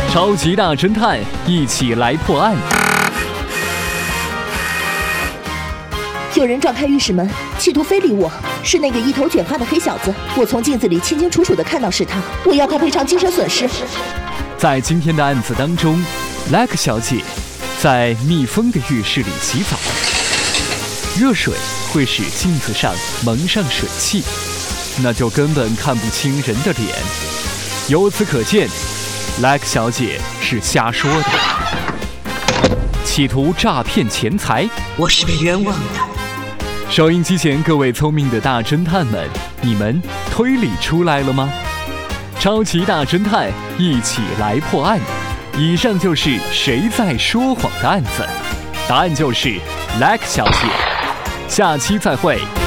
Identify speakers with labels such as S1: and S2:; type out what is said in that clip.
S1: 超级大侦探，一起来破案。
S2: 有人撞开浴室门，企图非礼我，是那个一头卷发的黑小子。我从镜子里清清楚楚地看到是他，我要他赔偿精神损失。
S1: 在今天的案子当中，莱克小姐在密封的浴室里洗澡，热水会使镜子上蒙上水汽，那就根本看不清人的脸。由此可见，莱克小姐是瞎说的，企图诈骗钱财。
S3: 我是被冤枉的。
S1: 收音机前各位聪明的大侦探们，你们推理出来了吗？超级大侦探，一起来破案。以上就是谁在说谎的案子，答案就是莱克小姐。下期再会。